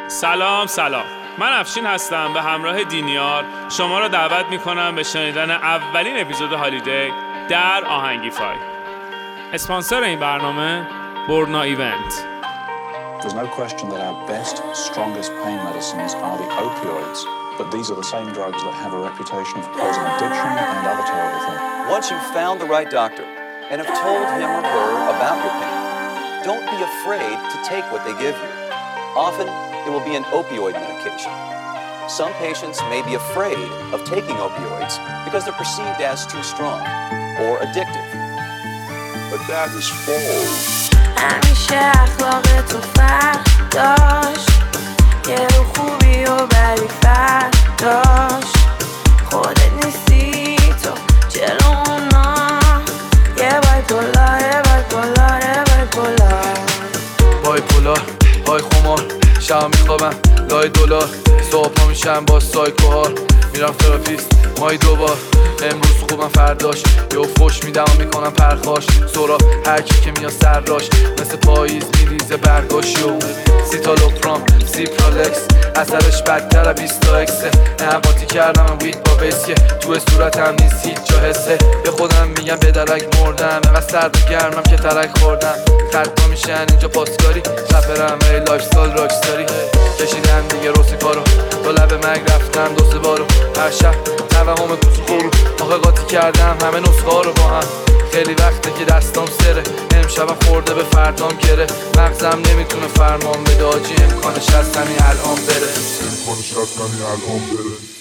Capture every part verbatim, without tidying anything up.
سلام سلام، من افشین هستم. به همراه دینیار شما را دعوت میکنم به شنیدن اولین اپیزود هالیدی در آهنگیفای. اسپانسر این برنامه بورنا ایونت. There's no question that our best, strongest pain medicines are the opioids, but these are the same drugs that have a reputation for causing addiction and other terrible things. Once you've found the right doctor and have told him or her about your pain, don't be afraid to take what they give you. Often, it will be an opioid medication. Some patients may be afraid of taking opioids because they're perceived as too strong or addictive. But that is false. همیشه اخلاق تو فرق داشت، یه رو خوبی و بدی فرق داشت. خودت نیستی تو جلو اونا، یه بایپولار یه بایپولار یه بایپولار بایپولار های خمار، شب میخوابم لای دلار، صبح پا میشم با سایکوها، میرم تراپیست مای دوبار. امروز خوبم فرداش یه فوش میدم و میکنم پرخاش. سورا هر کی که میاد سراش مثل پاییز میریزه برگاشیو. سیتالوپرام سیپرالکس اثرش بدتر بیستا اکسه. نه قاطی کردم وید با بیسیه، تو صورتم نیست هیچ جا حسه. به خودم میگم به درک مردم، اینقدر سرد و گرمم که ترک خوردم. خرد میشن اینجا پاسکاری، رپرم ای لایف استایل راکستاری. کشیدم دیگه روسی کارو، دو لب مرگ رفتم دو سه بارو. هر شب توهم کوچو خورو، آخه قاطی کردم همه نسخه ها رو با هم. خیلی وقته که دستام سره، امشبم خورده به فردام گره. مغزم نمیتونه فرمان بده، آجی امکانش هست همین الان بره. امکانش هست همین الان بره.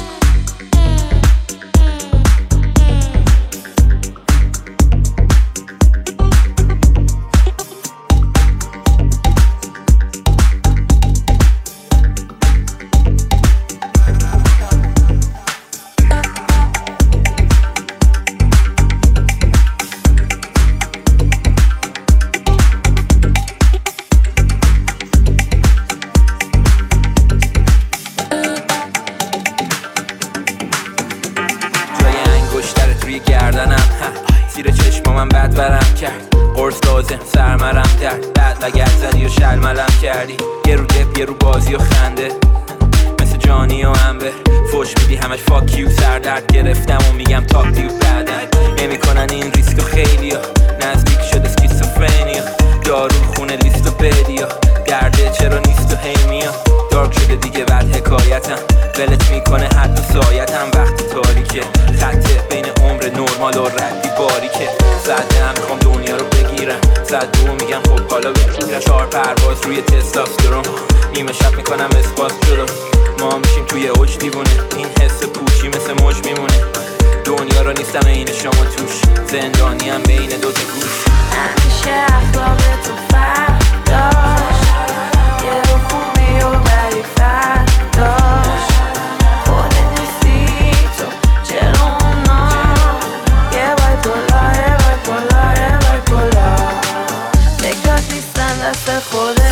زیر چشمامم بد ورم کرد، قرص لازم سرمرم درد. بعد لگت زدی و شلملم کردی، یه رو دپ یه رو بازی و خنده. مثل جانی و انبه فوش میدی همش فاکیو. سردرد گرفتم و میگم تاکتیو. بعدن نمی کنن این ریسکو خیلی ها، نزدیک شده اسکیزوفرنیا. دارو خونه لیست و بدیا، درده چرا نیست و هی میا. دارک شده دیگه بعد حکایتم، ولت میکنه حد و سایتم. وقتی تاریکه خطه بین عمر نرمال و ردی باریکه. زده هم میخوام دنیا رو بگیرم، زد دو میگم خب حالا بگیرم. چهار پرواز روی تستاسترون، نیمه شب میکنم اسپاس جلو. ما میشیم توی اوج دیوونه، این حس پوچی مثل موج میمونه. دنیا رو نیستم این شما توش، زندانی هم بین دوتا گوش. همیشه اخلاق تو فرق داشت، یه رو خوبی و بدی فرق داشت. خودت نیستی تو جلو اونا، یه بایپولار یه بایپولار یه بایپولار. فکرات نیستن دست خوده،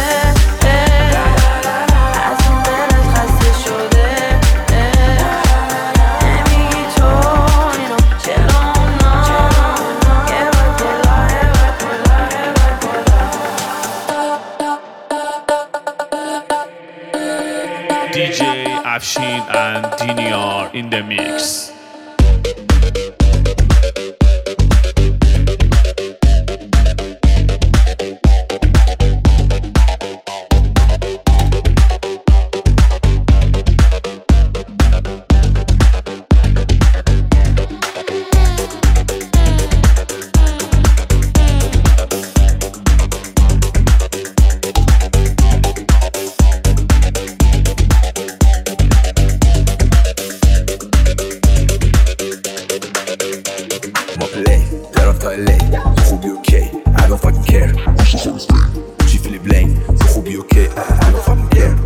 از اون دلت خسته شده. نمیگی تو اینو جلو اونا، یه بایپولار یه بایپولار یه بایپولار. دی جی Afshin and Diniar in the mix. خوبی اوکی I don't fucking care چی فیلی بلین خوبی اوکی I don't fucking care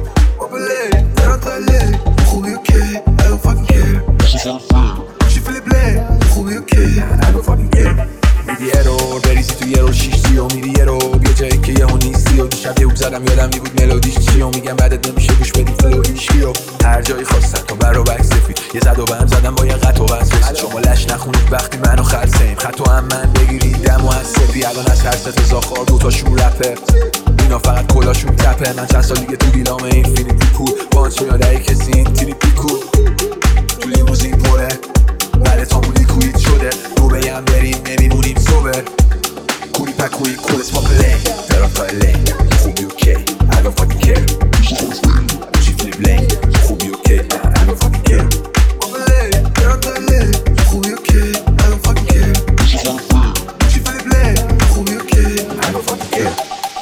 خوبی اوکی I don't fucking care چی فیلی بلین خوبی اوکی I don't fucking care میدی ارور بریزی تو یه رو شیش سی و میدی یه رو بیا جایی که یه هون نیستی. و دیشب یه اوب زدم یادم میبود ملودیش چی و میگم بعدت نمیشه گوش بدی فلو هیچکی رو هر جایی خواستن تا برا بک سفید. یه زد و بهم زدم با یه قط و بس شما لش نخونید وقتی منو خرسیم. خط و هم من بگیریدم و از سفی الان از هر ست زاخار دوتا شور رپر. اینا فقط کلاشون تپه. من چند سال دیگه تو دیلام اینفینیتی پول پانچ میاد ای کسی این تیری پیکو تو لیموزین پره بله تامون لیکوید شده دو بیم بریم نمیمونیم سوبر کوری پکوی کولس پاپله طرف لی خوبی اوکی I don't fucking care چی فلیپ لی خوبی اوکی I don't fucking care پاپله طرف لی خوبی اوکی I don't fucking care چی فلیپ لی خوبی اوکی I don't fucking care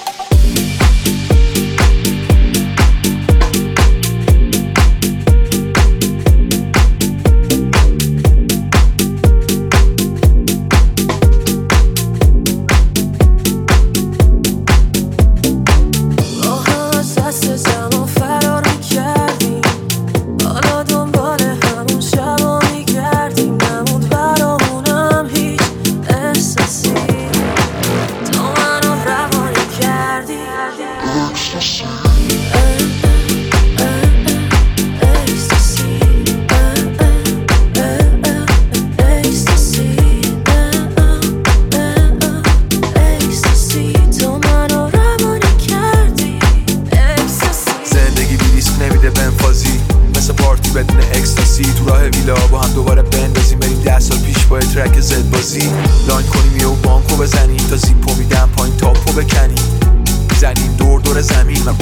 لاین کنیم یه و بانکو بزنیم تا زیپو میدم پایین تاپو بکنیم زنیم دور دور زمین من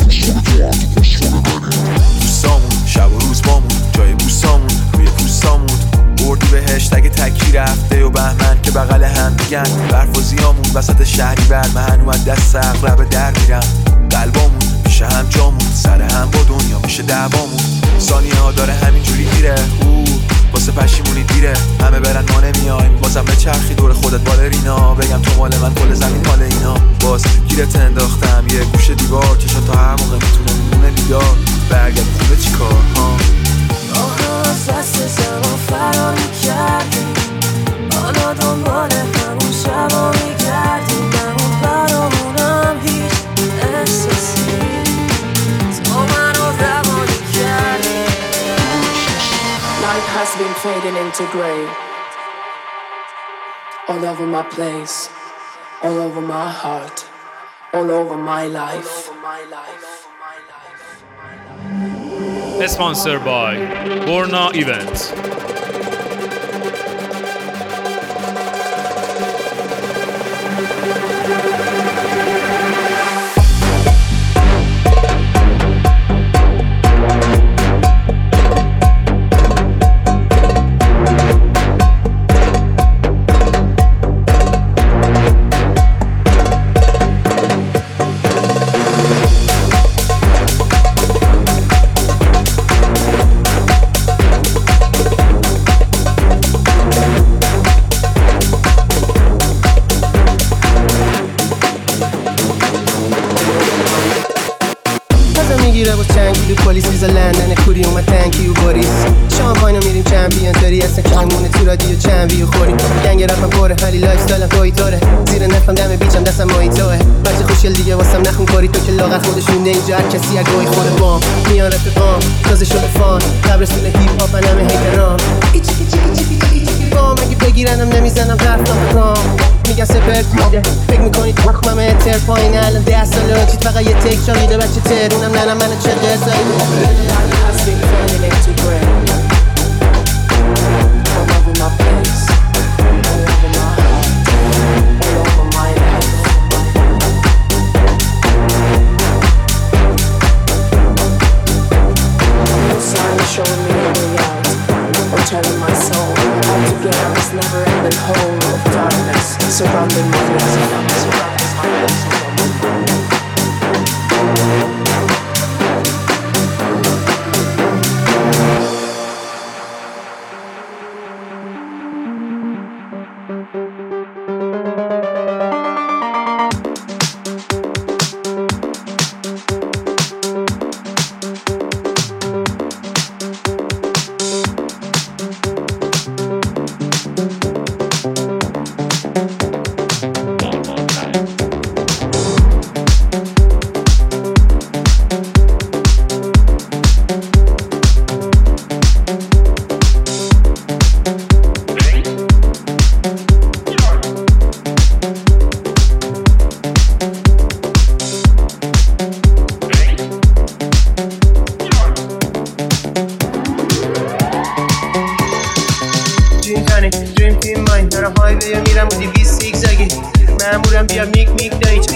دوستامون شب و روز بامون جای بوسامون روی پوستامون بردی بهشت اگه تکی رفته و بهمن که بغل هم میگن برف و زیامون وسط شهری بر من هنوز دست اقرب در میرم قلبامون میشه هم جامون سر هم با دنیا میشه دعوامون ثانیه ها داره همینجوری میره واسه پشیمونی دیره همه برن ما نمیایم بازم به چرخی دور خودت بالرینا بگم تو مال من کل زمین مال اینا باز گیرت انداختم یه گوشه دیوار چشم تا هر موقع میتونه میمونه بیدار برگرد خوبه چی کار ها آها از دست زمان فرار میکردیم حالا دنبال همون شبا میگردیم نمون برامونم هیچ احساسی تو منو روانی کردیم Life has been fading into grey. All over my place, all over my heart, all over my life. Sponsored by Borna Events. پلیس ویزا لندن کوری اومد تنکی و باریس شامپاینو میریم چمپیون داری هستن که میمونه تو رادیو چمپیون خوریم گنگ رفتم پره ولی لایف استایلم توی تاره زیر نفهم دم بیچم دستم مایتوه بچه خوشگل دیگه واسم نخون کاری تو که لاغر خودش مونده اینجا هر کسی اگه خود بام میان رفیقام تازه شده فان قبرستون هیپ هاپ همه هیترام ایچی ایچی ایچی ایچی بام اگه بگیرنم نمیزنم رفتم رام میگن سپر میده فکر میکنید مخمم اتر پایین الان ده ساله چیت فقط یه تکرار میده بچه ترونم نه نه من چه قضایی Has been fading into grey. All over my place, all over my heart, all over my life. No sign showing me the way out, or telling my soul all together this never-ending hole of darkness surrounding my life. Surrounding my life.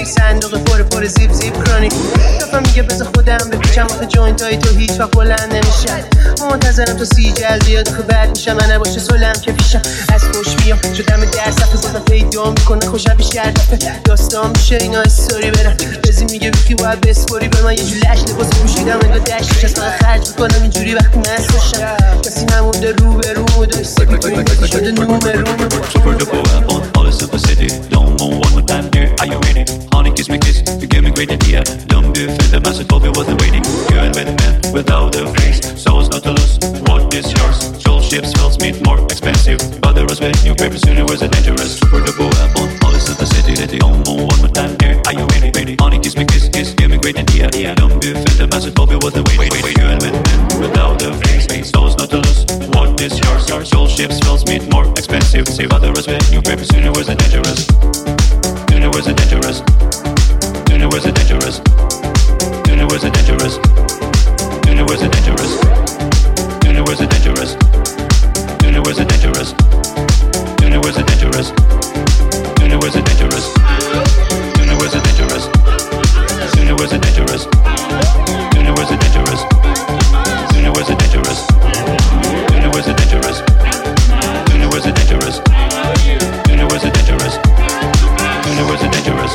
صندوق پر پر زیب زیب کرونیک. دفعه میگه بذار خودم بپیچم وقت جوینت های تو هیچ وقت بلند نمیشن. منتظرم تو سی جل بیاد که بعد میشم من نباشه سلم که پیشم از خوش میام شدم در صفحه زدم پیدا میکنه خوشم بیش کرده داستان میشه اینا استوری برم بزی میگه بیخی باید بسپوری به من یه جور لش لباس پوشیدم انگار دشتش از من خرج میکنم اینجوری وقتی من خوشم کسی نمونده رو به رو و دوسته بیتونی کسی شده نومه رومه Super double up on all the simplicity. Don't move one more time, dear. Are you ready? Honey, kiss me, kiss. You gave me great idea. Don't be afraid, the master told me wasn't waiting. You and with man without a face. So it's not to lose. What is yours? Soul ships, fells meet more expensive. But there was new papers, sooner was it dangerous. Super double up on all the simplicity. Don't move one more time, dear. Are you ready? Ready? Honey, kiss me, kiss, kiss. Give me great idea. Yeah. Don't be afraid, the master told me wasn't waiting. You and with man without a face. So it's not to lose. What is yours? Your soul ships, fells meet more expensive. Save other respect, new paper sooner was it dangerous. Sooner was it dangerous. Sooner was it dangerous. Sooner was it dangerous. Sooner was it dangerous. Sooner was it dangerous. Sooner was it dangerous. Sooner was it dangerous. Sooner was it dangerous. Sooner was it dangerous. Sooner was it dangerous. Sooner was it dangerous. Sooner was it dangerous. Sooner was it dangerous. Sooner was it dangerous. Sooner was it dangerous. Sooner was it dangerous.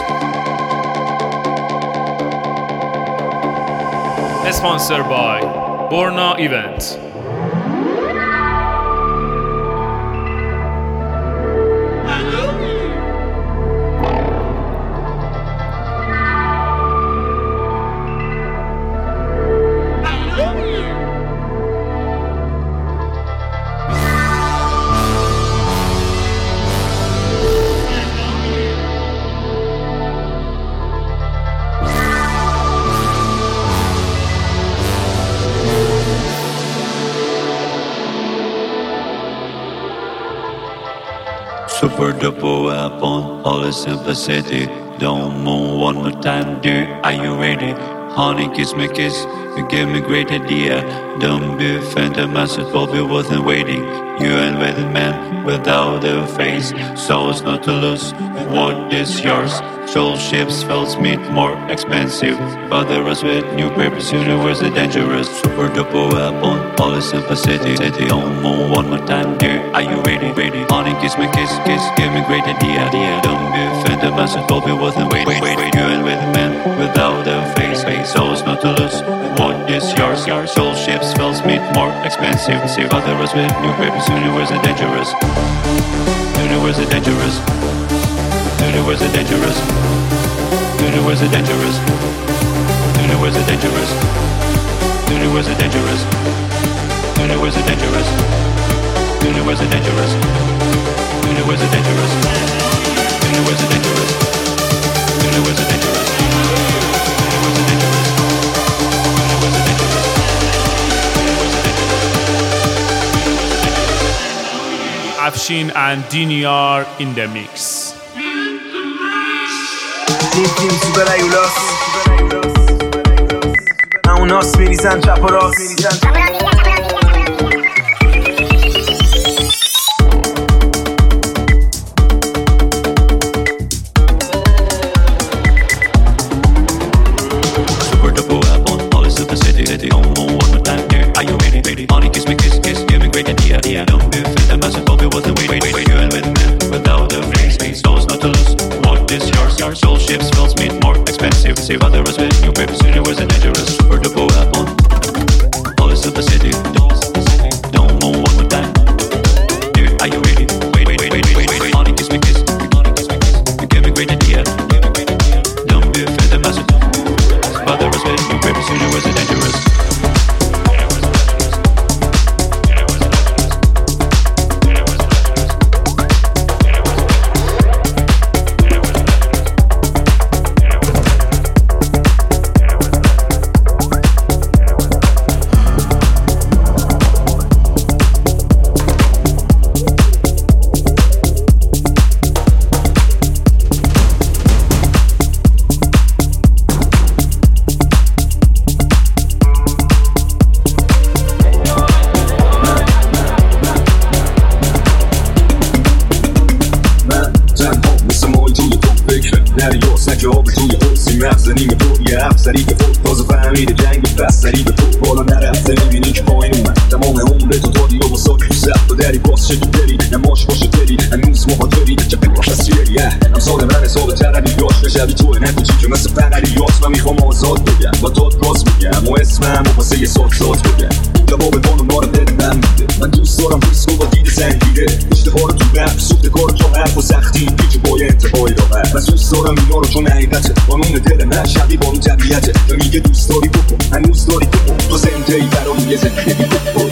Sponsored by Borna Event. Super double up on all the simplicity. Don't move one more time, dear. Are you ready? Honey, kiss me, kiss. You gave me great idea. Don't be offended, the master told me wasn't waiting. You and with a man without a face. So it's not to lose. What is yours? Soul ships, fells meet more expensive. But there was with new papers, sooner was it dangerous. Super double up on all the simplicity. Don't move one more time, dear. Are you ready? Ready? Honey, kiss me, kiss, kiss. Give me great idea. Don't be offended, the master told me wasn't waiting. Wait, wait, wait. You and with a man without a face. So it's not to lose. What is yours? Your soul ships, fells meet more expensive. But there was with new papers, sooner was it dangerous. Sooner was it dangerous. Sooner was it dangerous. Sooner was it dangerous. Sooner was it dangerous. Sooner was it dangerous. Sooner was it dangerous. Sooner was it dangerous. Sooner was it dangerous. Sooner was it dangerous. Sooner was it dangerous. Sooner was it dangerous. Sooner was it dangerous. Afshin and Diniar in the mix. این تیم سوپر ایولاس همون ناس میریزن چپ و راست Save other us with new papers, sooner was it dangerous. Super double up on all the simplicity. Don't move one more time. Dear, are you ready? Wait, wait, wait, wait, wait, wait, wait. Honey, kiss me, kiss. You gave me great idea. Don't be afraid, the master. Other us with new papers, sooner was it dangerous. به توی حسین مغزنی به تو یه افسری که فوت تازه فهمیده جنگ بستری به تو بالا نرفته میبینی که پایین اومد تمام عمر تو دادی و واساکی تو سخت و دری باز شد داری نماش باشه داری هنوز مخاطری چه بگاش تصویری امسال من حساب تردی یاش نشبی توه نکوچی که مثل فنری یاس من میخوام آزاد بگم با داد راست بگم و اسمم و واسه یه سات سات بگم جواب بانو ما رو دل من میده من دوست دارم ریسکو با دید سنگیده اشتها رو تو رفت سوخت کار تو حرف و سختی پیچ بای انتهای راحت من دوست دارم اینا رو چون حقیقته قانون دل من شبیه با اون طبیعته تا میگه دوست داری بکن هنوز داری بکن تو زنده ای برای یه زندگی بکن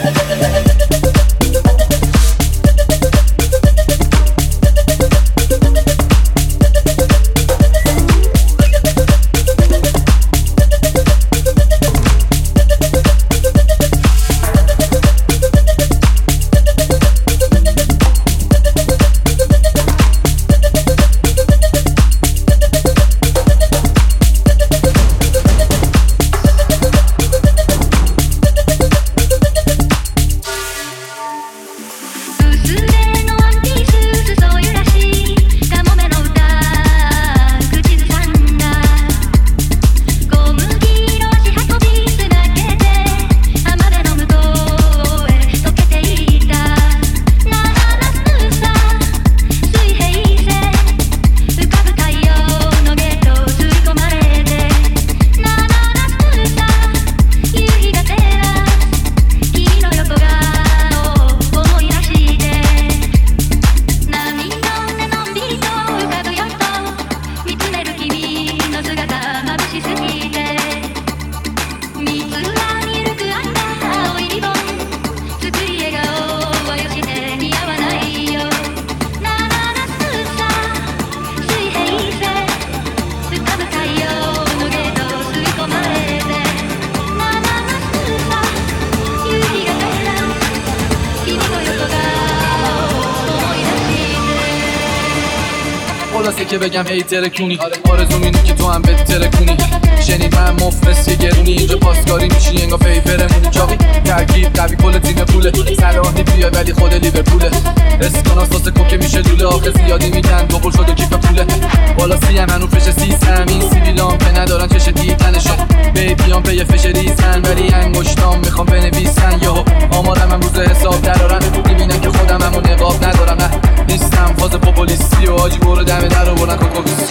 خلاصه که بگم هی ترکونی آرزوم اینه که تو هم بهت ترکونی شنید من مفلس یه گرونی اینجا پاسکاری میشی انگار پیپرمونی چاقی ترکیب قوی کل تیم پوله صلاحی بیاد ولی خود لیورپوله اسکاناس واسه کوکه میشه دوله آخه زیادی میگن دوبل شده کیف پوله بالا سی هم هنو فش سیستم این سیبیلام که ندارن چش دیدنشو بیبیام پی فش ریزن ولی انگشتام میخوام بنویسن یهو آمارم هم روز حساب درارن میبینن که خودم همون نقاب ندارم نه نیستم فاز پوپولیستی و آجی برو دم در رو برن کوکوکیستی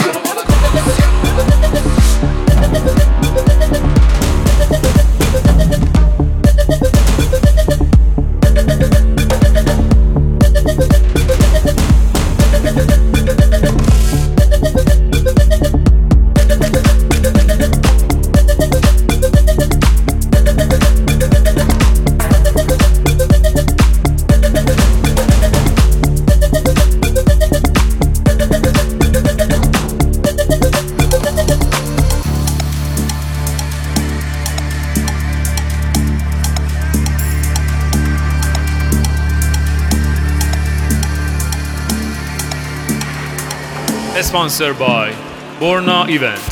Sponsored by Borna Event.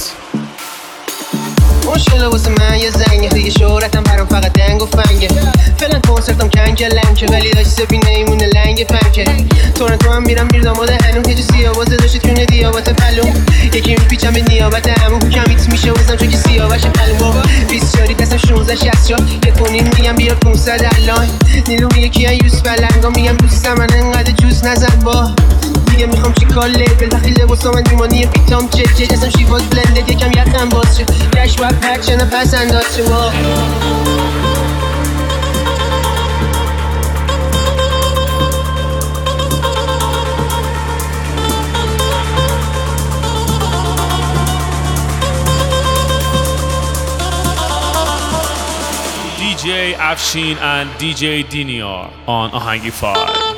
مشکل واسه من یه زنگه دیگه شهرتم برام فقط دنگ و فنگه فعلا کنسرتم کنگه لنگه ولی داشت بینه ایمونه لنگ پنکه تورنتو هم میرم بیر داماده هنوم که جو سیابازه داشت کنه دیابات پلوم یکی میپیچم به نیابت همون کمیت میشه وزم چون که سیابش پلوم بابا بیست شاری دستم شونزده شست شا یه کنین میگم بیا پونصد الان نیلو میگه کیان یوز بلنگا میگم دوستم من انقدر جوز نزن با دیگه میخوام چی کار لیبل وقتی لباسا من دیمانی پیتام چک چک جسم شیواز بلندد یکم یخم باز شد گشت باید پک چنه پس انداز شما D J Afshin and D J Diniar on Ahangify.